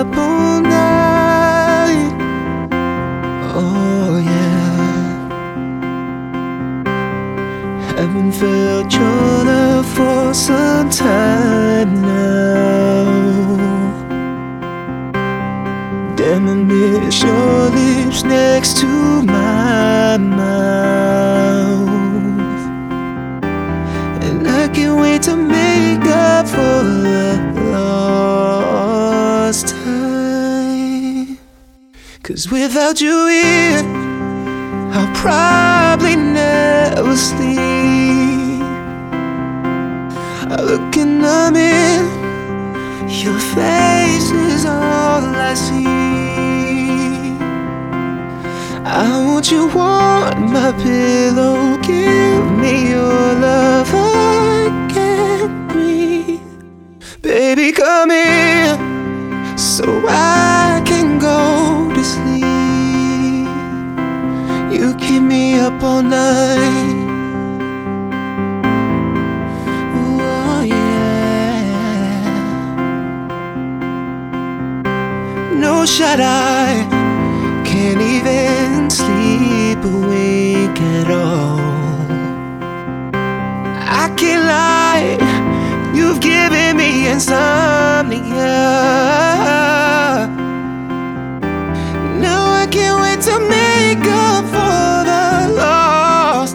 up all night. Oh yeah, haven't felt your love for some time now. Damn, I miss your lips next to my mouth, and I can't wait to make up for the lost time. 'Cause without you here, I'll probably never sleep. I look in the mirror, your face is all I see. I want you on my pillow, give me your love, I can't breathe. Baby, come here so I can go to sleep. You keep me up all night. Oh yeah. No shut eye, can't even sleep awake at all. I can't lie, you've given me insomnia. Now I can't wait to make up for the lost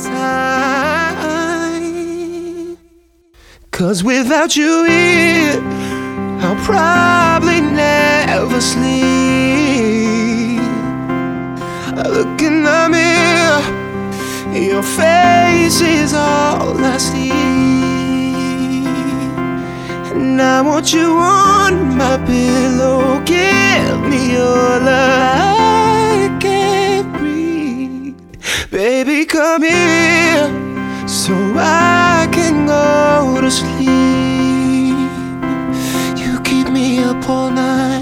time. 'Cause without you here, I'll probably never sleep. I look in the mirror, your face is all I see. And I want you on my pillow, give me your love, I can't breathe. Baby, come here so I can go to sleep. You keep me up all night.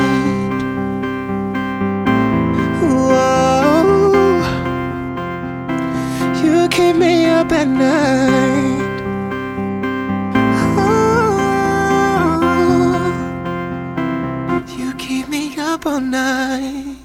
You keep me up at night. Oh, you keep me up all night.